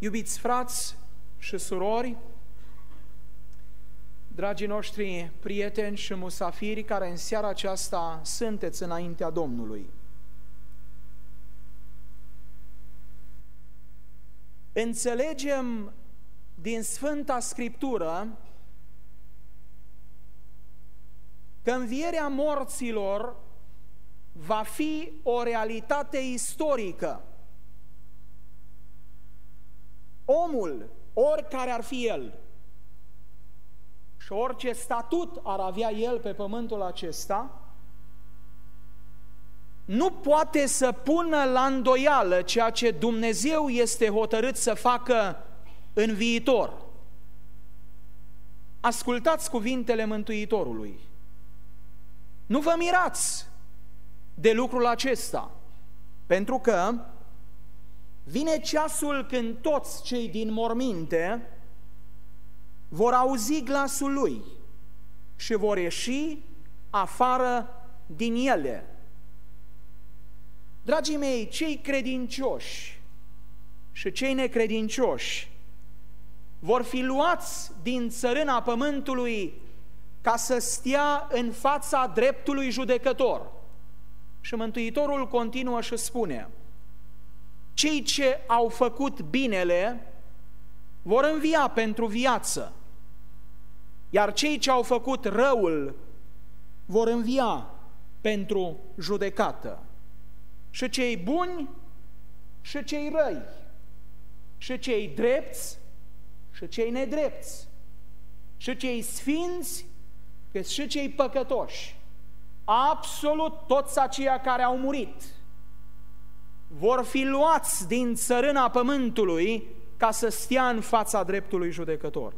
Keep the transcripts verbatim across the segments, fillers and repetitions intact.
Iubiți frați și surori, dragii noștri prieteni și musafiri care în seara aceasta sunteți înaintea Domnului, înțelegem din Sfânta Scriptură că învierea morților va fi o realitate istorică. Omul, oricare ar fi el, și orice statut ar avea el pe pământul acesta, nu poate să pună la îndoială ceea ce Dumnezeu este hotărât să facă în viitor. Ascultați cuvintele Mântuitorului. Nu vă mirați de lucrul acesta, pentru că vine ceasul când toți cei din morminte vor auzi glasul Lui și vor ieși afară din ele. Dragii mei, cei credincioși și cei necredincioși vor fi luați din țărâna pământului ca să stea în fața dreptului judecător. Și Mântuitorul continuă și spune: cei ce au făcut binele vor învia pentru viață, iar cei ce au făcut răul vor învia pentru judecată. Și cei buni și cei răi, și cei drepți și cei nedrepți, și cei sfinți cât și cei păcătoși, absolut toți aceia care au murit, vor fi luați din țărâna pământului ca să stea în fața dreptului judecător.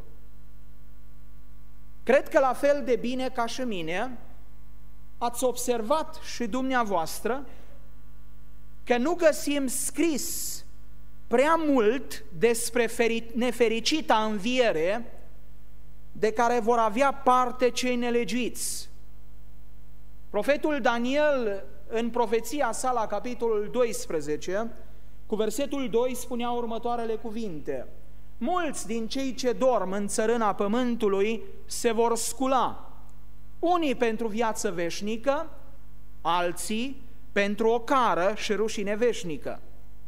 Cred că la fel de bine ca și mine ați observat și dumneavoastră că nu găsim scris prea mult despre nefericita înviere de care vor avea parte cei nelegiuiți. Profetul Daniel, în profeția sa la capitolul doisprezece, cu versetul doi, spunea următoarele cuvinte: mulți din cei ce dorm în țărâna pământului se vor scula, unii pentru viață veșnică, alții pentru o cară și rușine veșnică.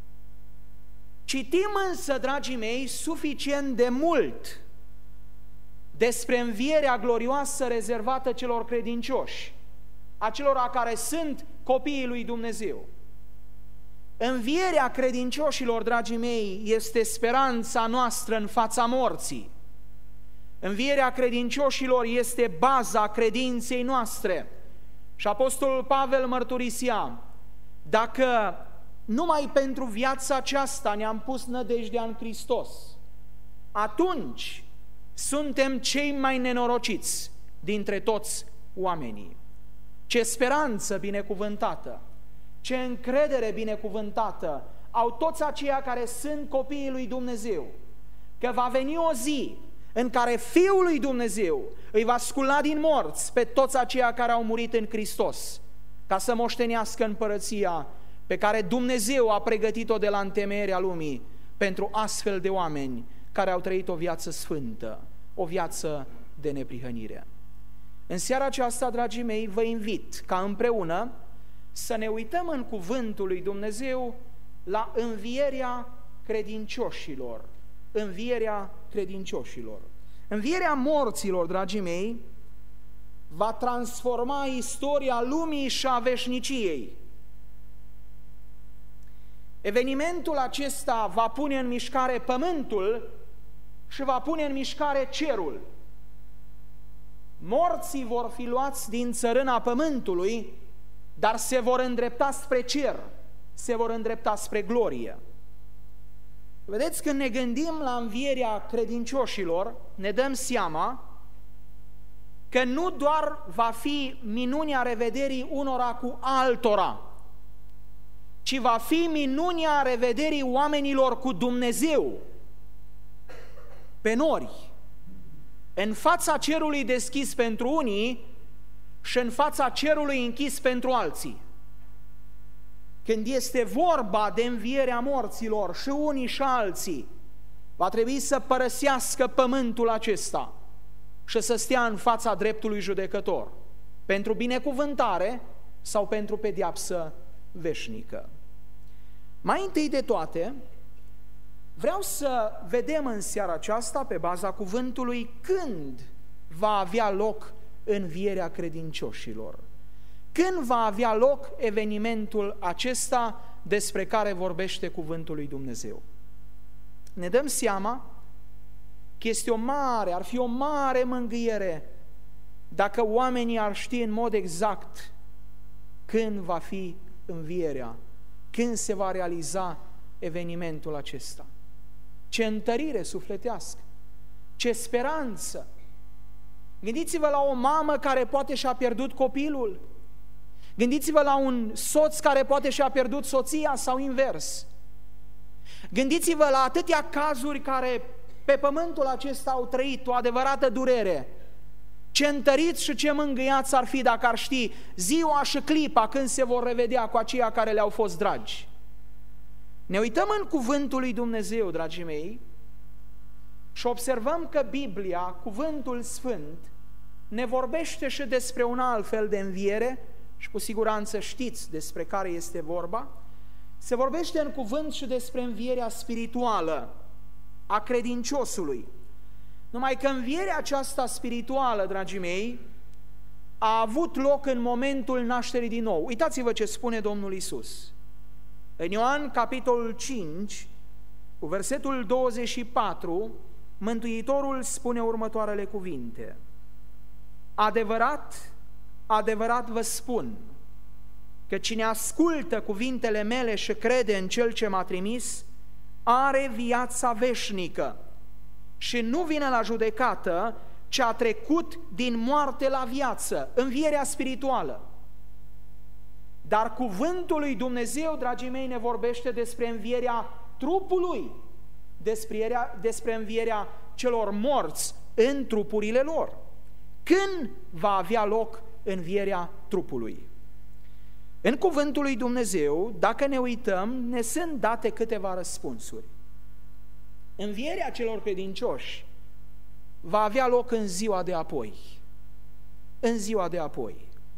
Citim însă, dragii mei, suficient de mult despre învierea glorioasă rezervată celor credincioși, acelora care sunt copiii lui Dumnezeu. Învierea credincioșilor, dragii mei, este speranța noastră în fața morții. Învierea credincioșilor este baza credinței noastre. Și Apostolul Pavel mărturisea: dacă numai pentru viața aceasta ne-am pus nădejdea în Hristos, atunci suntem cei mai nenorociți dintre toți oamenii. Ce speranță binecuvântată, ce încredere binecuvântată au toți aceia care sunt copiii lui Dumnezeu, că va veni o zi în care Fiul lui Dumnezeu îi va scula din morți pe toți aceia care au murit în Hristos, ca să moștenească împărăția pe care Dumnezeu a pregătit-o de la întemeierea lumii pentru astfel de oameni care au trăit o viață sfântă, o viață de neprihănire. În seara aceasta, dragii mei, vă invit ca împreună să ne uităm în cuvântul lui Dumnezeu la învierea credincioșilor. Învierea credincioșilor. Învierea morților, dragii mei, va transforma istoria lumii și a veșniciei. Evenimentul acesta va pune în mișcare pământul și va pune în mișcare cerul. Morții vor fi luați din țărâna pământului, dar se vor îndrepta spre cer, se vor îndrepta spre glorie. Vedeți, când ne gândim la învierea credincioșilor, ne dăm seama că nu doar va fi minunea revederii unora cu altora, ci va fi minunea revederii oamenilor cu Dumnezeu, pe nori, în fața cerului deschis pentru unii și în fața cerului închis pentru alții. Când este vorba de învierea morților, și unii și alții va trebui să părăsească pământul acesta și să stea în fața dreptului judecător, pentru binecuvântare sau pentru pedeapsă veșnică. Mai întâi de toate, vreau să vedem în seara aceasta, pe baza cuvântului, când va avea loc învierea credincioșilor. Când va avea loc evenimentul acesta despre care vorbește cuvântul lui Dumnezeu? Ne dăm seama că este o mare, ar fi o mare mângâiere dacă oamenii ar ști în mod exact când va fi învierea, când se va realiza evenimentul acesta. Ce întărire sufletească, ce speranță! Gândiți-vă la o mamă care poate și-a pierdut copilul, gândiți-vă la un soț care poate și-a pierdut soția sau invers. Gândiți-vă la atâtea cazuri care pe pământul acesta au trăit o adevărată durere. Ce întăriți și ce mângâiați ar fi dacă ar ști ziua și clipa când se vor revedea cu aceia care le-au fost dragi. Ne uităm în cuvântul lui Dumnezeu, dragii mei, și observăm că Biblia, cuvântul Sfânt, ne vorbește și despre un alt fel de înviere, și cu siguranță știți despre care este vorba. Se vorbește în cuvânt și despre învierea spirituală a credinciosului. Numai că învierea aceasta spirituală, dragii mei, a avut loc în momentul nașterii din nou. Uitați-vă ce spune Domnul Iisus. În Ioan, capitolul cinci, cu versetul douăzeci și patru, Mântuitorul spune următoarele cuvinte: adevărat, adevărat vă spun că cine ascultă cuvintele mele și crede în Cel ce m-a trimis, are viața veșnică și nu vine la judecată, ci a trecut din moarte la viață, învierea spirituală. Dar cuvântul lui Dumnezeu, dragii mei, ne vorbește despre învierea trupului, despre, despre învierea celor morți în trupurile lor. Când va avea loc învierea trupului? În cuvântul lui Dumnezeu, dacă ne uităm, ne sunt date câteva răspunsuri. Învierea celor credincioși va avea loc în ziua de apoi. În ziua de apoi.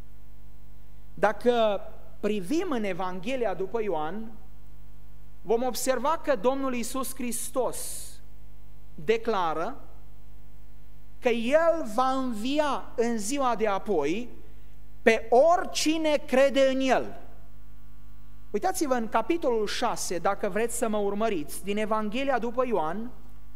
Dacă privim în Evanghelia după Ioan, vom observa că Domnul Iisus Hristos declară că El va învia în ziua de apoi pe oricine crede în El. Uitați-vă în capitolul șase, dacă vreți să mă urmăriți, din Evanghelia după Ioan,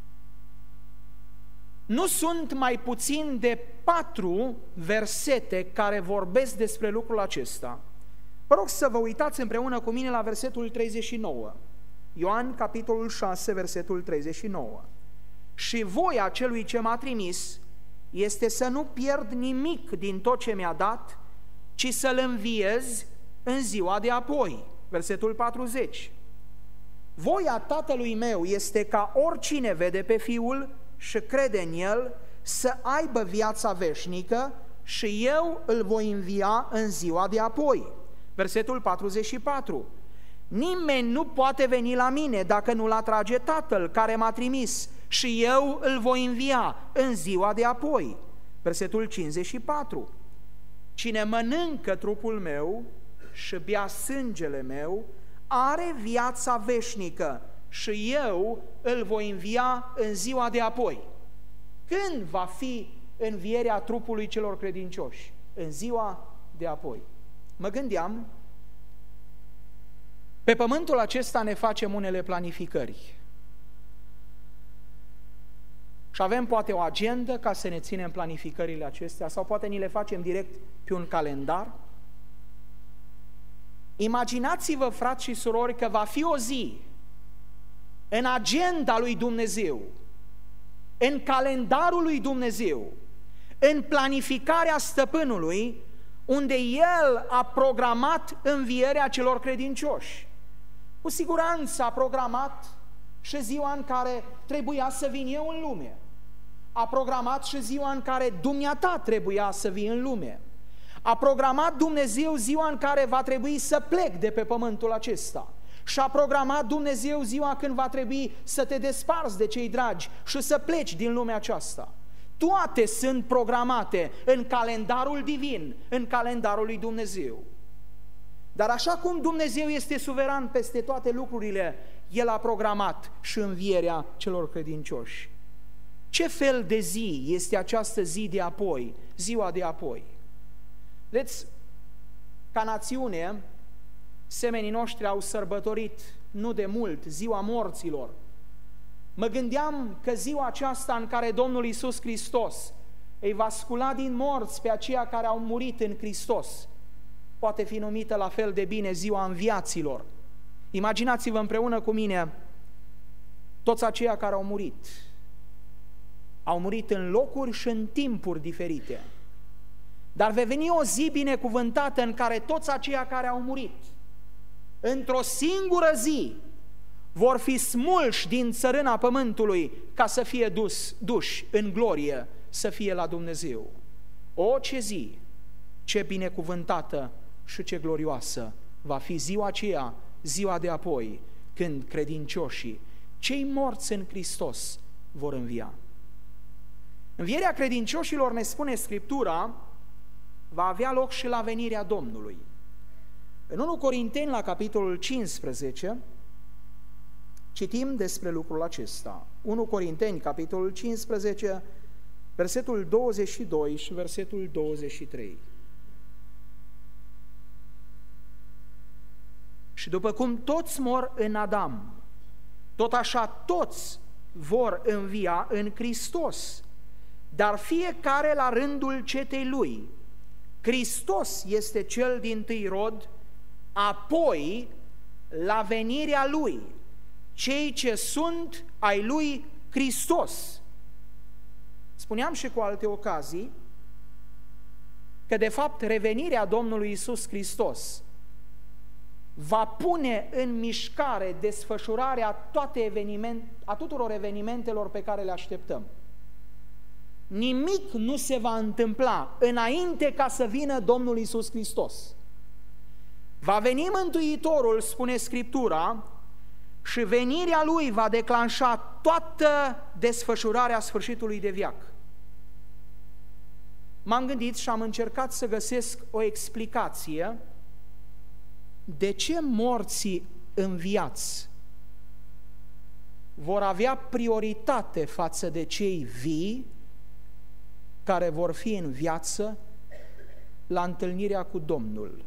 nu sunt mai puțin de patru versete care vorbesc despre lucrul acesta. Vă rog să vă uitați împreună cu mine la versetul treizeci și nouă. Ioan, capitolul șase, versetul treizeci și nouă. Și voia celui ce m-a trimis este să nu pierd nimic din tot ce mi-a dat, ci să-l înviez în ziua de apoi. Versetul patruzeci. Voia Tatălui meu este ca oricine vede pe Fiul și crede în El să aibă viața veșnică și eu îl voi învia în ziua de apoi. Versetul patruzeci și patru. Nimeni nu poate veni la mine dacă nu-l atrage Tatăl care m-a trimis și eu îl voi învia în ziua de apoi. Versetul cincizeci și patru. Cine mănâncă trupul meu și bea sângele meu are viața veșnică și eu îl voi învia în ziua de apoi. Când va fi învierea trupului celor credincioși? În ziua de apoi. Mă gândeam, pe pământul acesta ne facem unele planificări. Și avem poate o agendă ca să ne ținem planificările acestea sau poate ni le facem direct pe un calendar. Imaginați-vă, frați și surori, că va fi o zi în agenda lui Dumnezeu, în calendarul lui Dumnezeu, în planificarea stăpânului, unde El a programat învierea celor credincioși. Cu siguranță a programat și ziua în care trebuia să vin eu în lume. A programat și ziua în care dumneata trebuia să vii în lume. A programat Dumnezeu ziua în care va trebui să plec de pe pământul acesta. și-a programat Dumnezeu ziua când va trebui să te desparți de cei dragi și să pleci din lumea aceasta. Toate sunt programate în calendarul divin, în calendarul lui Dumnezeu. Dar așa cum Dumnezeu este suveran peste toate lucrurile, El a programat și învierea celor credincioși. Ce fel de zi este această zi de apoi, ziua de apoi? Deci, ca națiune, semenii noștri au sărbătorit nu de mult ziua morților. Mă gândeam că ziua aceasta în care Domnul Iisus Hristos îi va scula din morți pe aceia care au murit în Hristos, poate fi numită la fel de bine ziua înviaților. Imaginați-vă împreună cu mine toți aceia care au murit. Au murit în locuri și în timpuri diferite. Dar va veni o zi binecuvântată în care toți aceia care au murit într-o singură zi vor fi smulși din țărâna pământului ca să fie dus, duși în glorie, să fie la Dumnezeu. O, ce zi, ce binecuvântată și ce glorioasă va fi ziua aceea, ziua de apoi, când credincioșii, cei morți în Hristos, vor învia. Învierea credincioșilor, ne spune Scriptura, va avea loc și la venirea Domnului. În întâi Corinteni, la capitolul cincisprezece, citim despre lucrul acesta. întâi Corinteni, capitolul cincisprezece, versetul douăzeci și doi și versetul douăzeci și trei. Și după cum toți mor în Adam, tot așa toți vor învia în Hristos, dar fiecare la rândul cetei lui. Hristos este cel dintâi rod, apoi la venirea lui, cei ce sunt ai lui Hristos. Spuneam și cu alte ocazii că de fapt revenirea Domnului Iisus Hristos va pune în mișcare desfășurarea toate eveniment, a tuturor evenimentelor pe care le așteptăm. Nimic nu se va întâmpla înainte ca să vină Domnul Iisus Hristos. Va veni Mântuitorul, spune Scriptura, și venirea Lui va declanșa toată desfășurarea sfârșitului de veac. M-am gândit și am încercat să găsesc o explicație de ce morții înviați vor avea prioritate față de cei vii care vor fi în viață la întâlnirea cu Domnul.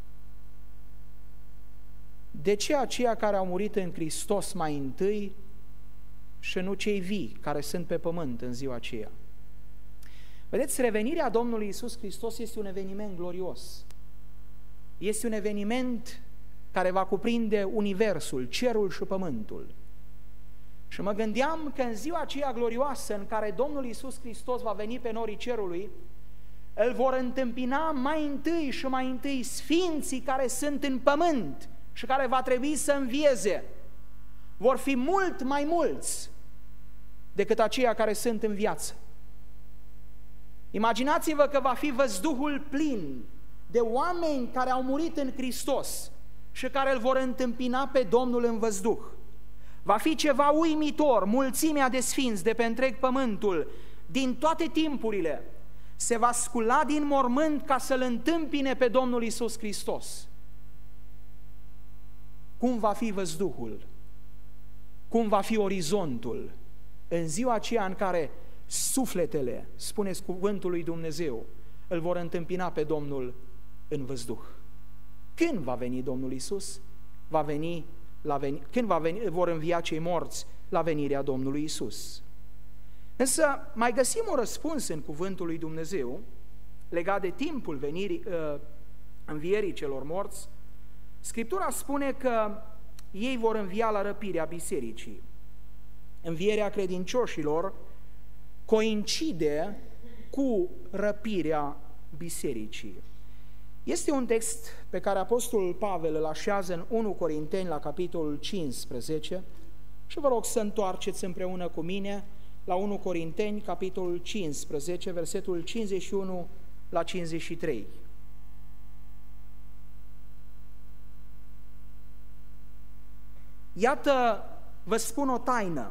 De ce aceia care au murit în Hristos mai întâi și nu cei vii care sunt pe pământ în ziua aceea? Vedeți, revenirea Domnului Iisus Hristos este un eveniment glorios. Este un eveniment care va cuprinde universul, cerul și pământul. Și mă gândeam că în ziua aceea glorioasă în care Domnul Iisus Hristos va veni pe norii cerului, îl vor întâmpina mai întâi și mai întâi sfinții care sunt în pământ și care va trebui să învieze. Vor fi mult mai mulți decât aceia care sunt în viață. Imaginați-vă că va fi văzduhul plin de oameni care au murit în Hristos și care îl vor întâmpina pe Domnul în văzduh. Va fi ceva uimitor, mulțimea de sfinți de pe întreg pământul, din toate timpurile, se va scula din mormânt ca să-L întâmpine pe Domnul Iisus Hristos. Cum va fi văzduhul? Cum va fi orizontul? În ziua aceea în care sufletele, spuneți cuvântul lui Dumnezeu, îl vor întâmpina pe Domnul în văzduh. Când va veni Domnul Iisus? Va veni la veni... Când va veni, vor învia cei morți la venirea Domnului Iisus. Însă mai găsim un răspuns în cuvântul lui Dumnezeu legat de timpul venirii, uh, învierii celor morți. Scriptura spune că ei vor învia la răpirea bisericii. Învierea credincioșilor coincide cu răpirea bisericii. Este un text pe care Apostolul Pavel îl așează în întâi Corinteni la capitolul cincisprezece și vă rog să întoarceți împreună cu mine la întâi Corinteni, capitolul cincisprezece, versetul cincizeci și unu la cincizeci și trei. Iată, vă spun o taină,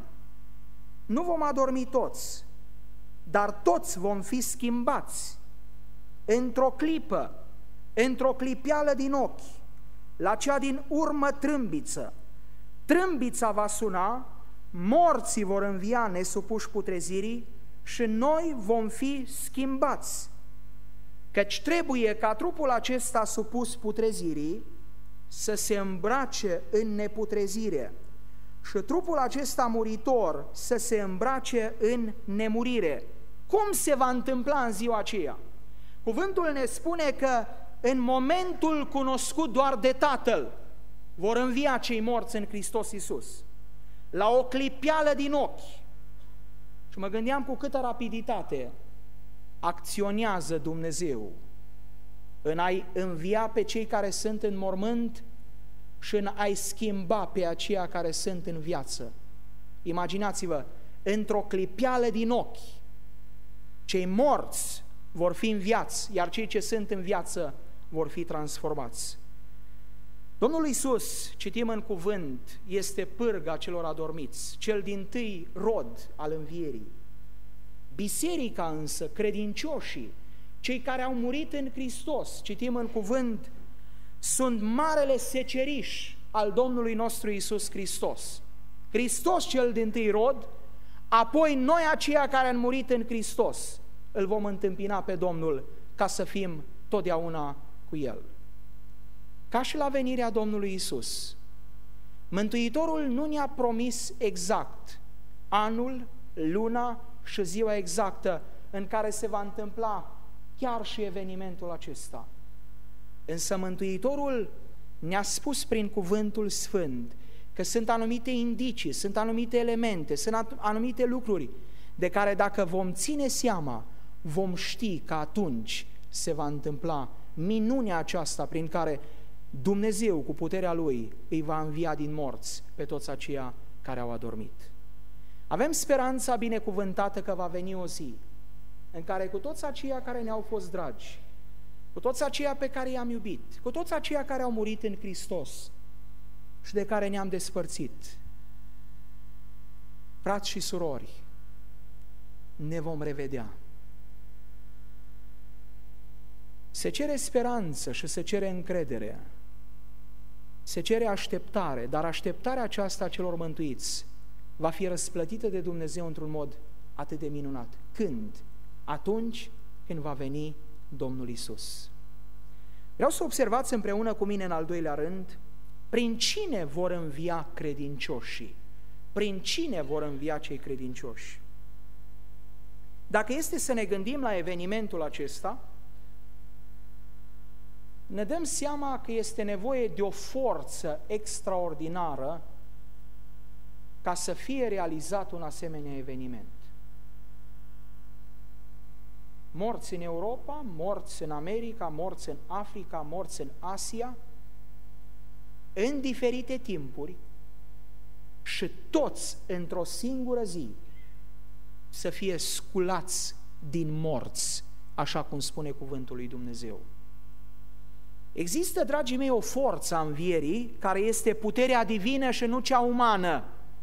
nu vom adormi toți, dar toți vom fi schimbați într-o clipă, într-o clipeală din ochi, la cea din urmă trâmbiță. Trâmbița va suna, morții vor învia nesupuși putrezirii și noi vom fi schimbați. Căci trebuie ca trupul acesta supus putrezirii să se îmbrace în neputrezire și trupul acesta muritor să se îmbrace în nemurire. Cum se va întâmpla în ziua aceea? Cuvântul ne spune că în momentul cunoscut doar de Tatăl vor învia cei morți în Hristos Iisus, la o clipeală din ochi. Și mă gândeam cu câtă rapiditate acționează Dumnezeu în a-i învia pe cei care sunt în mormânt și în a-i schimba pe aceia care sunt în viață. Imaginați-vă, într-o clipeală din ochi, cei morți vor fi înviați, iar cei ce sunt în viață vor fi transformați. Domnul Iisus, citim în cuvânt, este pârga celor adormiți, cel dintâi rod al învierii. Biserica însă, credincioșii, cei care au murit în Hristos, citim în cuvânt, sunt marele seceriș al Domnului nostru Iisus Hristos. Hristos cel dintâi rod, apoi noi aceia care am murit în Hristos îl vom întâmpina pe Domnul ca să fim totdeauna cu El. Ca și la venirea Domnului Iisus, Mântuitorul nu ne-a promis exact anul, luna și ziua exactă în care se va întâmpla chiar și evenimentul acesta. Însă Mântuitorul ne-a spus prin cuvântul sfânt că sunt anumite indicii, sunt anumite elemente, sunt anumite lucruri de care dacă vom ține seama, vom ști că atunci se va întâmpla minunea aceasta prin care Dumnezeu cu puterea Lui îi va învia din morți pe toți aceia care au adormit. Avem speranța binecuvântată că va veni o zi în care cu toți aceia care ne-au fost dragi, cu toți aceia pe care i-am iubit, cu toți aceia care au murit în Hristos și de care ne-am despărțit, frați și surori, ne vom revedea. Se cere speranță și se cere încredere, se cere așteptare, dar așteptarea aceasta a celor mântuiți va fi răsplătită de Dumnezeu într-un mod atât de minunat. Când? Atunci când va veni Domnul Iisus. Vreau să observați împreună cu mine în al doilea rând, prin cine vor învia credincioșii? Prin cine vor învia cei credincioși? Dacă este să ne gândim la evenimentul acesta, ne dăm seama că este nevoie de o forță extraordinară ca să fie realizat un asemenea eveniment. Morți în Europa, morți în America, morți în Africa, morți în Asia, în diferite timpuri și toți într-o singură zi să fie sculați din morți, așa cum spune cuvântul lui Dumnezeu. Există, dragii mei, o forță a învierii care este puterea divină și nu cea umană.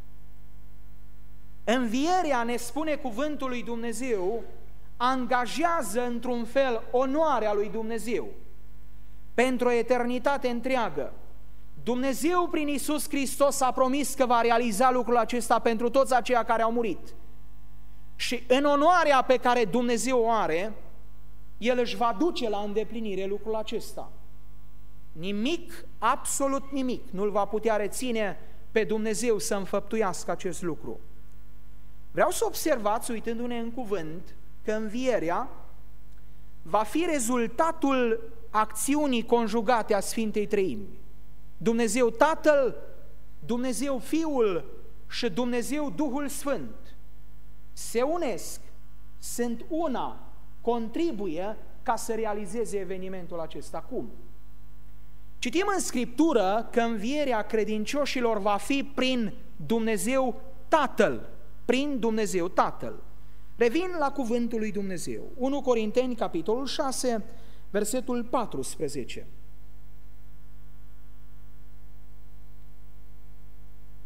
Învierea, ne spune cuvântul lui Dumnezeu, angajează într-un fel onoarea lui Dumnezeu pentru o eternitate întreagă. Dumnezeu prin Iisus Hristos a promis că va realiza lucrul acesta pentru toți aceia care au murit. Și în onoarea pe care Dumnezeu o are, El își va duce la îndeplinire lucrul acesta. Nimic, absolut nimic, nu-L va putea reține pe Dumnezeu să înfăptuiască acest lucru. Vreau să observați, uitându-ne în cuvânt, că învierea va fi rezultatul acțiunii conjugate a Sfintei Treimi. Dumnezeu Tatăl, Dumnezeu Fiul și Dumnezeu Duhul Sfânt se unesc, sunt una, contribuie ca să realizeze evenimentul acesta. Cum? Citim în Scriptură că învierea credincioșilor va fi prin Dumnezeu Tatăl, prin Dumnezeu Tatăl. Revin la cuvântul lui Dumnezeu. unu Corinteni, capitolul șase, versetul paisprezece.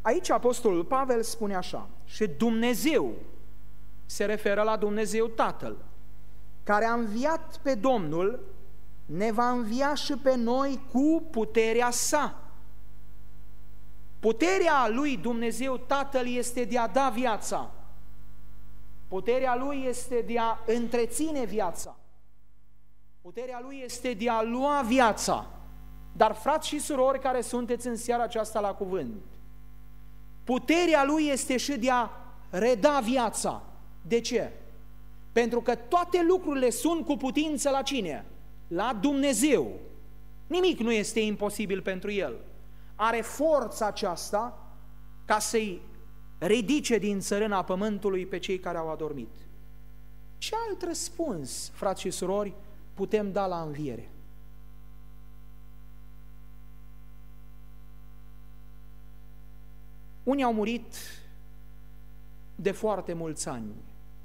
Aici apostolul Pavel spune așa: și Dumnezeu, se referă la Dumnezeu Tatăl, care a înviat pe Domnul, ne va învia și pe noi cu puterea sa. Puterea lui Dumnezeu Tatăl este de a da viața. Puterea lui este de a întreține viața. Puterea lui este de a lua viața. Dar, frați și surori care sunteți în seara aceasta la cuvânt, puterea lui este și de a reda viața. De ce? Pentru că toate lucrurile sunt cu putință la cine? La Dumnezeu. Nimic nu este imposibil pentru el. Are forța aceasta ca să-i ridice din țărâna pământului pe cei care au adormit. Ce alt răspuns, frați și surori, putem da la înviere? Unii au murit de foarte mulți ani.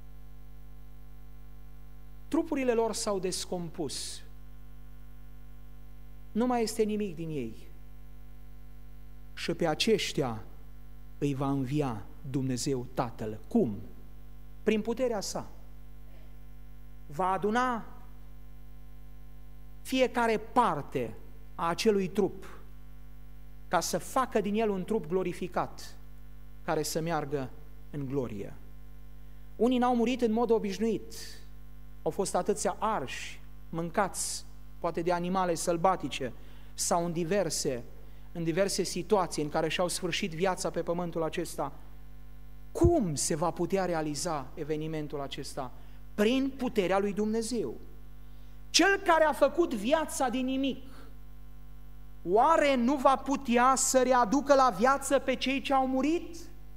Trupurile lor s-au descompus. Nu mai este nimic din ei. Și pe aceștia îi va învia Dumnezeu Tatăl. Cum? Prin puterea sa. Va aduna fiecare parte a acelui trup ca să facă din el un trup glorificat care să meargă în glorie. Unii n-au murit în mod obișnuit. Au fost atâția arși, mâncați, poate de animale sălbatice sau în diverse, în diverse situații în care și-au sfârșit viața pe pământul acesta. Cum se va putea realiza evenimentul acesta? Prin puterea lui Dumnezeu. Cel care a făcut viața din nimic, oare nu va putea să readucă la viață pe cei ce au murit?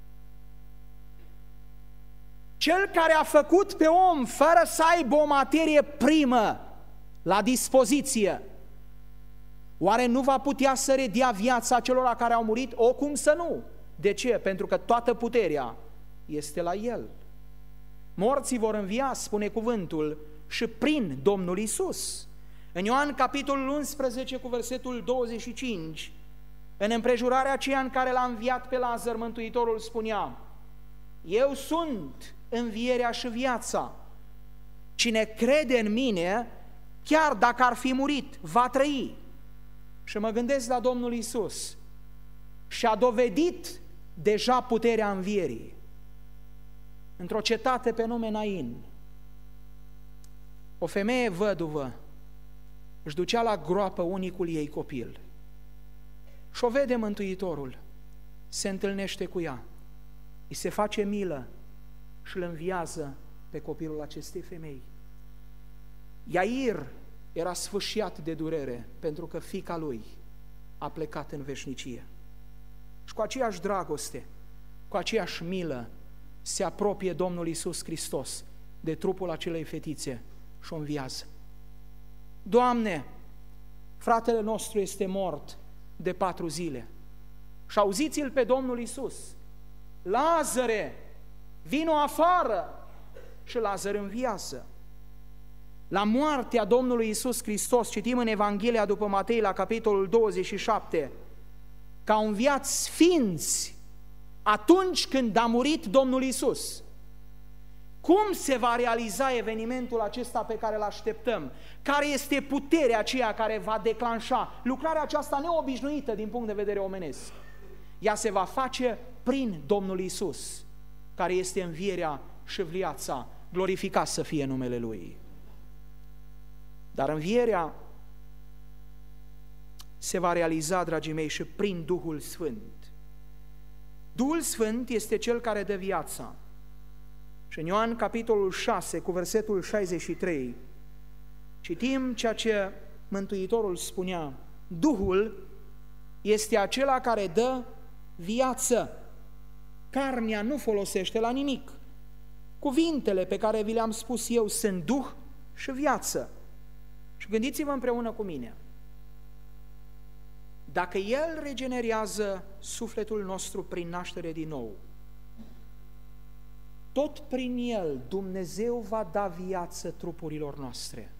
Cel care a făcut pe om fără să aibă o materie primă la dispoziție, oare nu va putea să redea viața celor care au murit? O, cum să nu? De ce? Pentru că toată puterea este la El. Morții vor învia, spune cuvântul, și prin Domnul Iisus. În Ioan, capitolul unsprezece, cu versetul douăzeci și cinci, în împrejurarea aceea în care l-a înviat pe Lazar, Mântuitorul spunea: eu sunt învierea și viața. Cine crede în mine, chiar dacă ar fi murit, va trăi. Și mă gândesc la Domnul Iisus și a dovedit deja puterea învierii. Într-o cetate pe nume Nain, o femeie văduvă își ducea la groapă unicul ei copil și o vede Mântuitorul, se întâlnește cu ea, îi se face milă și îl înviază pe copilul acestei femei. Iair era sfâșiat de durere pentru că fiica lui a plecat în veșnicie. Și cu aceeași dragoste, cu aceeași milă, se apropie Domnul Iisus Hristos de trupul acelei fetițe și o înviază. Doamne, fratele nostru este mort de patru zile. Și auziți-l pe Domnul Iisus: Lazare, vino afară! Și Lazar înviază. La moartea Domnului Iisus Hristos, citim în Evanghelia după Matei, la capitolul douăzeci și șapte, că au înviat sfinți atunci când a murit Domnul Iisus. Cum se va realiza evenimentul acesta pe care îl așteptăm? Care este puterea aceea care va declanșa lucrarea aceasta neobișnuită din punct de vedere omenesc? Ea se va face prin Domnul Iisus, care este învierea și viața, glorificat să fie numele Lui. Dar învierea se va realiza, dragii mei, și prin Duhul Sfânt. Duhul Sfânt este Cel care dă viața. Și în Ioan, capitolul șase, cu versetul șaizeci și trei, citim ceea ce Mântuitorul spunea: Duhul este acela care dă viață. Carnea nu folosește la nimic. Cuvintele pe care vi le-am spus eu sunt Duh și viață. Și gândiți-vă împreună cu mine: dacă El regenerează sufletul nostru prin naștere din nou, tot prin El Dumnezeu va da viață trupurilor noastre.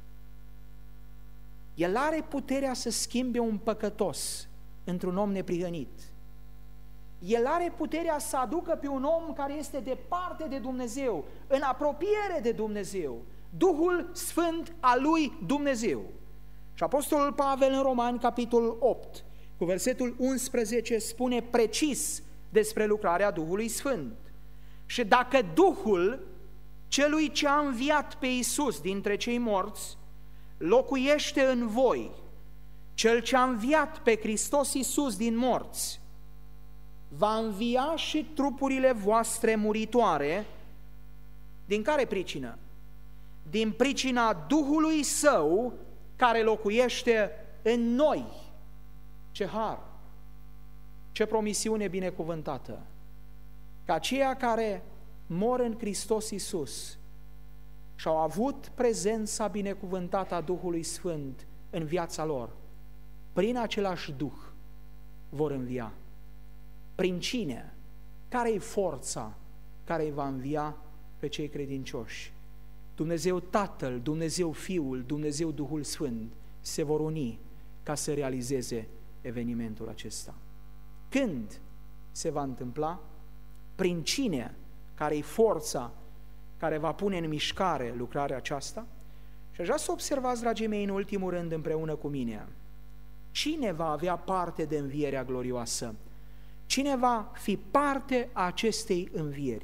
El are puterea să schimbe un păcătos într-un om neprihănit. El are puterea să aducă pe un om care este departe de Dumnezeu, în apropiere de Dumnezeu, Duhul Sfânt al lui Dumnezeu. Și Apostolul Pavel în Romani, capitolul opt, cu versetul unsprezece, spune precis despre lucrarea Duhului Sfânt. Și dacă Duhul celui ce a înviat pe Iisus dintre cei morți locuiește în voi, cel ce a înviat pe Hristos Iisus din morți va învia și trupurile voastre muritoare. Din care pricină? Din pricina Duhului Său care locuiește în noi. Ce har! Ce promisiune binecuvântată! Că aceia care mor în Hristos Iisus și au avut prezența binecuvântată a Duhului Sfânt în viața lor, prin același Duh vor învia. Prin cine? Care-i forța care îi va învia pe cei credincioși? Dumnezeu Tatăl, Dumnezeu Fiul, Dumnezeu Duhul Sfânt se vor uni ca să realizeze evenimentul acesta. Când se va întâmpla? Prin cine? Care-i forța care va pune în mișcare lucrarea aceasta? Și aș vrea să observați, dragii mei, în ultimul rând împreună cu mine, cine va avea parte de învierea glorioasă? Cine va fi parte a acestei învieri?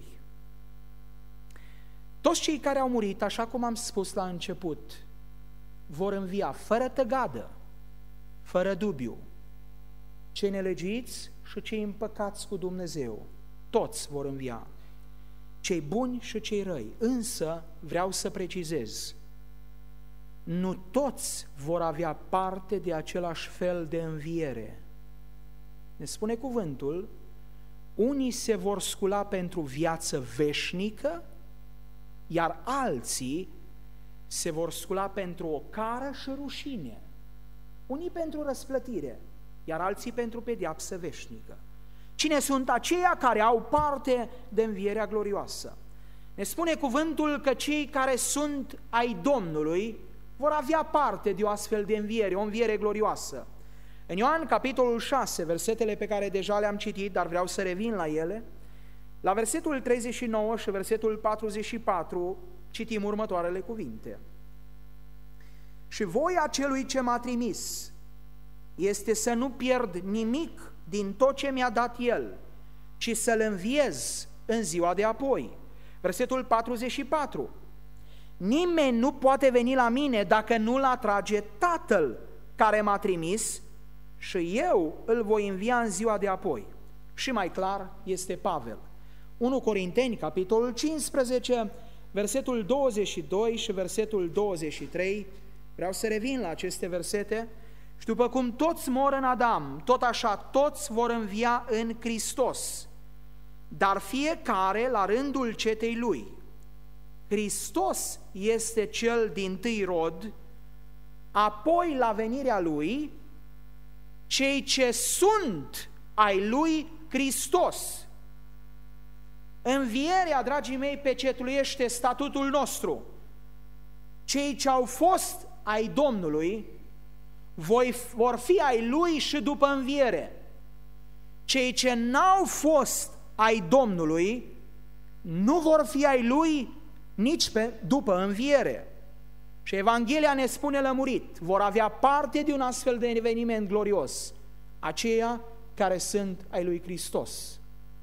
Toți cei care au murit, așa cum am spus la început, vor învia fără tăgadă, fără dubiu. Cei nelegiuiți și cei împăcați cu Dumnezeu, toți vor învia. Cei buni și cei răi. Însă vreau să precizez, nu toți vor avea parte de același fel de înviere. Ne spune cuvântul, unii se vor scula pentru viață veșnică, iar alții se vor scula pentru ocară și rușine. Unii pentru răsplătire, iar alții pentru pedeapsă veșnică. Cine sunt aceia care au parte de învierea glorioasă? Ne spune cuvântul că cei care sunt ai Domnului vor avea parte de o astfel de înviere, o înviere glorioasă. În Ioan, capitolul șase, versetele pe care deja le-am citit, dar vreau să revin la ele, la versetul treizeci și nouă și versetul patruzeci și patru citim următoarele cuvinte. Și voia celui ce m-a trimis este să nu pierd nimic din tot ce mi-a dat El, ci să-L înviez în ziua de apoi. Versetul patruzeci și patru. Nimeni nu poate veni la mine dacă nu-L atrage Tatăl care m-a trimis și eu îl voi învia în ziua de apoi. Și mai clar este Pavel. unu Corinteni, capitolul cincisprezece, versetul douăzeci și doi și versetul douăzeci și trei. Vreau să revin la aceste versete. Și după cum toți mor în Adam, tot așa toți vor învia în Hristos, dar fiecare la rândul cetei lui. Hristos este cel dintâi rod, apoi la venirea lui, cei ce sunt ai lui Hristos. Învierea, dragii mei, pecetluiește statutul nostru. Cei ce au fost ai Domnului voi, vor fi ai Lui și după înviere. Cei ce n-au fost ai Domnului nu vor fi ai Lui nici pe, după înviere. Și Evanghelia ne spune lămurit, vor avea parte de un astfel de eveniment glorios, aceia care sunt ai lui Hristos.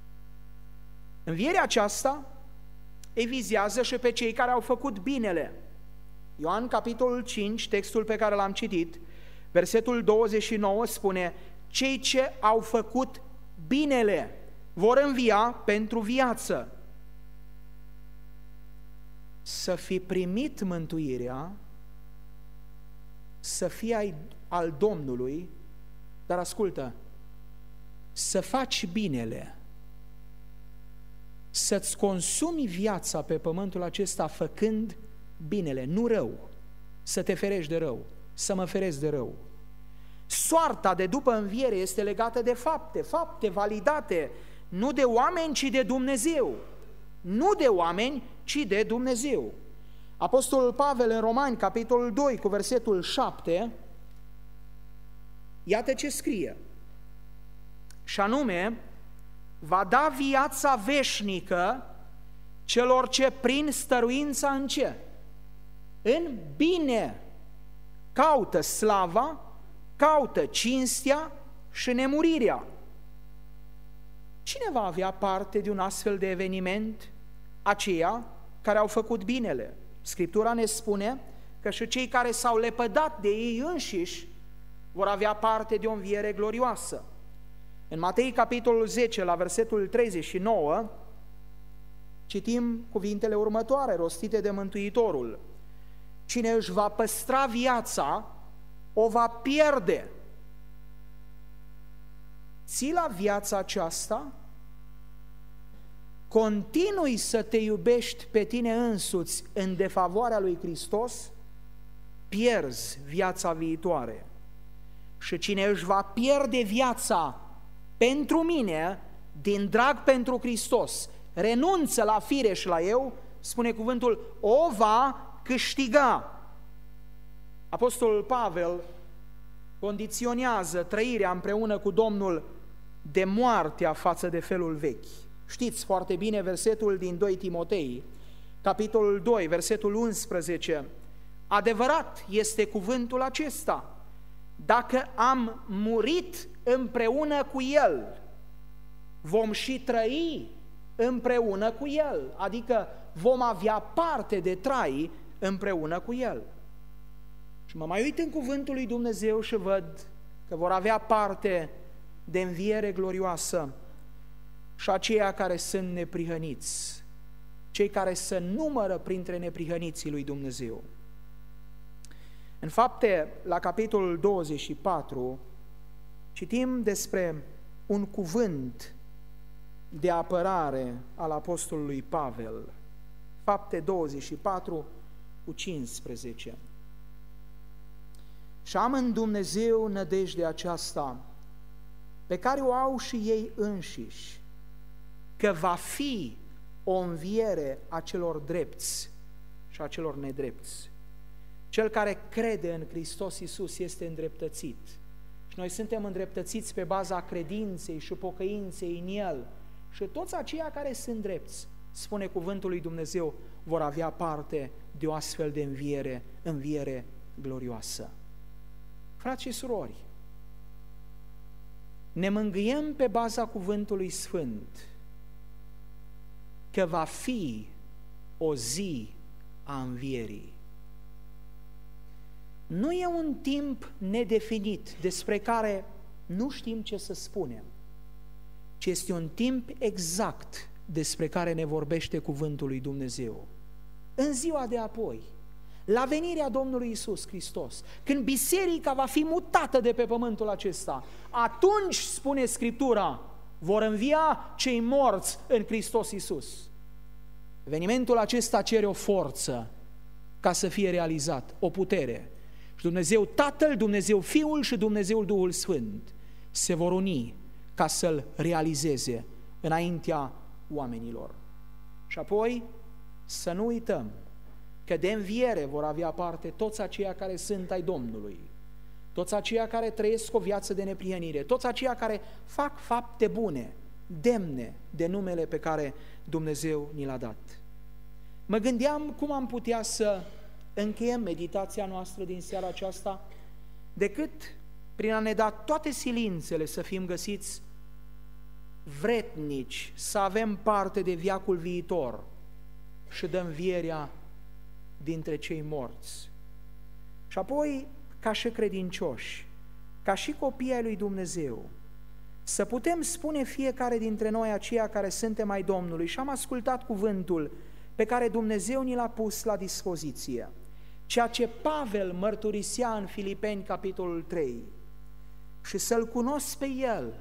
Învierea aceasta îi vizează și pe cei care au făcut binele. Ioan, capitolul cinci, textul pe care l-am citit, versetul douăzeci și nouă spune, cei ce au făcut binele vor învia pentru viață. Să fi primit mântuirea, să fii ai, al Domnului, dar ascultă, să faci binele, să-ți consumi viața pe pământul acesta făcând binele, nu rău, să te ferești de rău, să mă feresc de rău. Soarta de după înviere este legată de fapte, fapte validate, nu de oameni, ci de Dumnezeu. Nu de oameni, ci de Dumnezeu. Apostolul Pavel în Romani, capitolul doi, cu versetul șapte, iată ce scrie. Și anume, va da viața veșnică celor ce prin stăruința în ce? În bine caută slava, caută cinstea și nemurirea. Cine va avea parte de un astfel de eveniment? Aceia care au făcut binele. Scriptura ne spune că și cei care s-au lepădat de ei înșiși vor avea parte de o înviere glorioasă. În Matei, capitolul zece, la versetul treizeci și nouă, citim cuvintele următoare, rostite de Mântuitorul. Cine își va păstra viața, o va pierde. Ții la viața aceasta, continui să te iubești pe tine însuți în defavoarea lui Hristos, pierzi viața viitoare. Și cine își va pierde viața pentru mine, din drag pentru Hristos, renunță la fire și la eu, spune cuvântul, o va câștiga. Apostolul Pavel condiționează trăirea împreună cu Domnul de moartea față de felul vechi. Știți foarte bine versetul din doi Timotei, capitolul doi, versetul unsprezece. Adevărat este cuvântul acesta: dacă am murit împreună cu El, vom și trăi împreună cu El, adică vom avea parte de trai împreună cu El. Și mă mai uit în cuvântul lui Dumnezeu și văd că vor avea parte de înviere glorioasă și aceia care sunt neprihăniți, cei care se numără printre neprihăniții lui Dumnezeu. În Fapte, la capitolul douăzeci și patru, citim despre un cuvânt de apărare al apostolului Pavel. Fapte douăzeci și patru cu cincisprezece. Și am în Dumnezeu nădejdea aceasta, pe care o au și ei înșiși, că va fi o înviere a celor drepți și a celor nedrepți. Cel care crede în Hristos Iisus este îndreptățit. Și noi suntem îndreptățiți pe baza credinței și pocăinței în El. Și toți aceia care sunt drepți, spune cuvântul lui Dumnezeu, vor avea parte de o astfel de înviere, înviere glorioasă. Frați și surori, ne mângâiem pe baza cuvântului Sfânt că va fi o zi a învierii. Nu e un timp nedefinit despre care nu știm ce să spunem, ci este un timp exact despre care ne vorbește cuvântul lui Dumnezeu. În ziua de apoi, la venirea Domnului Iisus Hristos, când biserica va fi mutată de pe pământul acesta, atunci, spune Scriptura, vor învia cei morți în Hristos Iisus. Evenimentul acesta cere o forță ca să fie realizat, o putere. Și Dumnezeu Tatăl, Dumnezeu Fiul și Dumnezeu Duhul Sfânt se vor uni ca să-l realizeze înaintea oamenilor. Și apoi să nu uităm că de înviere vor avea parte toți aceia care sunt ai Domnului, toți aceia care trăiesc o viață de neprihănire, toți aceia care fac fapte bune, demne de numele pe care Dumnezeu ni l-a dat. Mă gândeam cum am putea să încheiem meditația noastră din seara aceasta, decât prin a ne da toate silințele să fim găsiți vretnici, să avem parte de veacul viitor și de învierea dintre cei morți. Și apoi, ca și credincioși, ca și copii ai lui Dumnezeu, să putem spune fiecare dintre noi, aceia care suntem ai Domnului, și am ascultat cuvântul pe care Dumnezeu ni l-a pus la dispoziție, ceea ce Pavel mărturisea în Filipeni, capitolul trei, și să-L cunosc pe El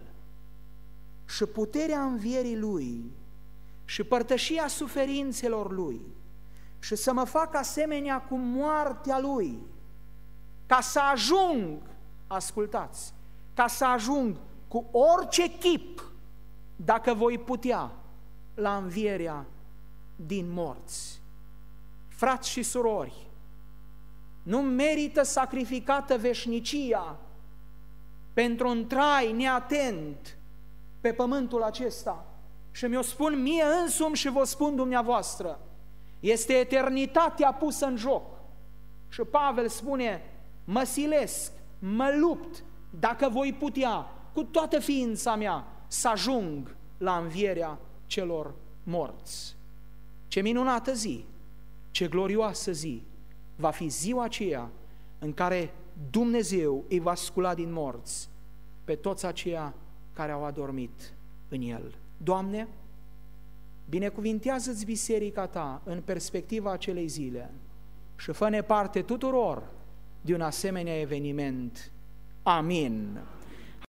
și puterea învierii Lui și părtășia suferințelor Lui și să mă fac asemenea cu moartea Lui, ca să ajung, ascultați, ca să ajung cu orice chip, dacă voi putea, la învierea din morți. Frați și surori, nu merită sacrificată veșnicia pentru un trai neatent pe pământul acesta. Și mi-o spun mie însumi și vă spun dumneavoastră, este eternitatea pusă în joc. Și Pavel spune, mă silesc, mă lupt, dacă voi putea, cu toată ființa mea, să ajung la învierea celor morți. Ce minunată zi, ce glorioasă zi va fi ziua aceea în care Dumnezeu îi va scula din morți pe toți aceia care au adormit în El. Doamne, binecuvintează-ți biserica Ta în perspectiva acelei zile și fă-ne parte tuturor de un asemenea eveniment. Amin.